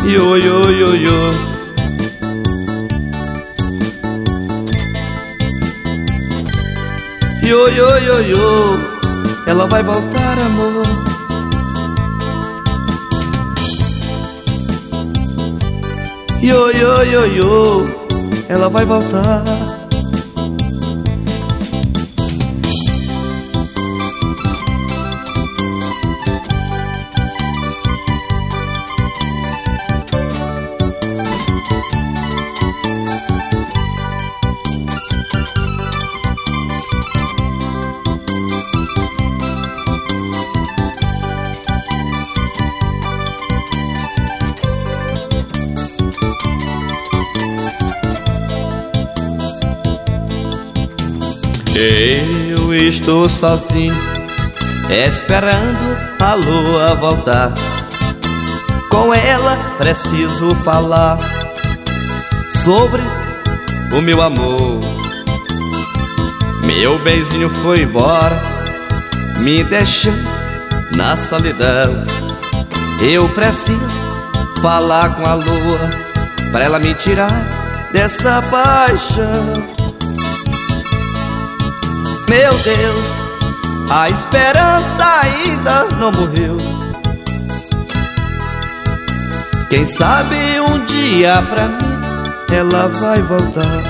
Yo, yo, yo, yo. Yo, yo, yo, yo. Ela vai voltar, amor. Yo, yo, yo, yo. Ela vai voltar. Eu estou sozinho, esperando a lua voltar. Com ela preciso falar sobre o meu amor. Meu benzinho foi embora, me deixando na solidão. Eu preciso falar com a lua, pra ela me tirar dessa paixão. Meu Deus, a esperança ainda não morreu. Quem sabe um dia pra mim ela vai voltar.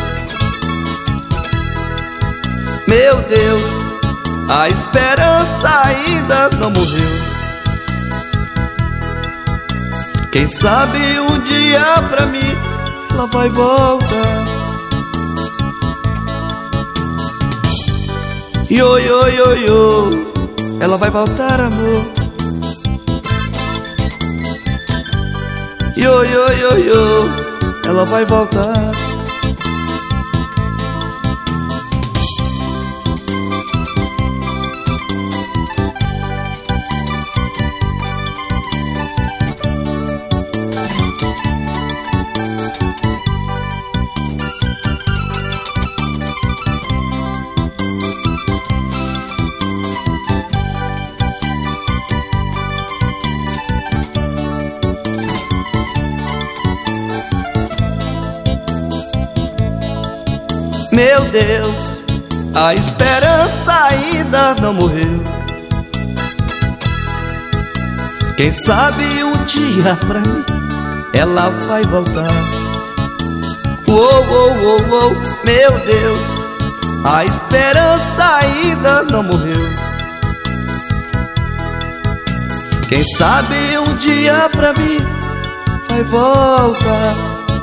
Meu Deus, a esperança ainda não morreu. Quem sabe um dia pra mim ela vai voltar. Yo, yo, yo, yo. Ela vai voltar, amor. Yo, yo, yo, yo. Ela vai voltar. Meu Deus, a esperança ainda não morreu. Quem sabe um dia pra mim ela vai voltar. Uou, uou, uou, uou. Meu Deus, a esperança ainda não morreu. Quem sabe um dia pra mim vai voltar.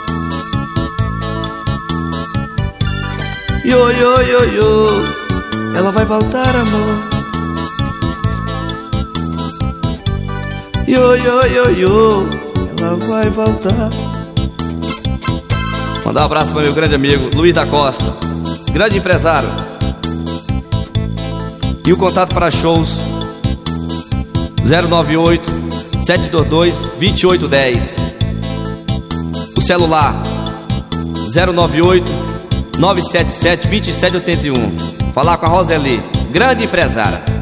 Yo, yo, yo, yo. Ela vai voltar, amor. Yo, yo, yo, yo. Ela vai voltar. Mandar um abraço para meu grande amigo Luiz da Costa, grande empresário. E o contato para shows 098-722-2810. O celular 098-977-2781. Falar com a Roseli, grande empresária.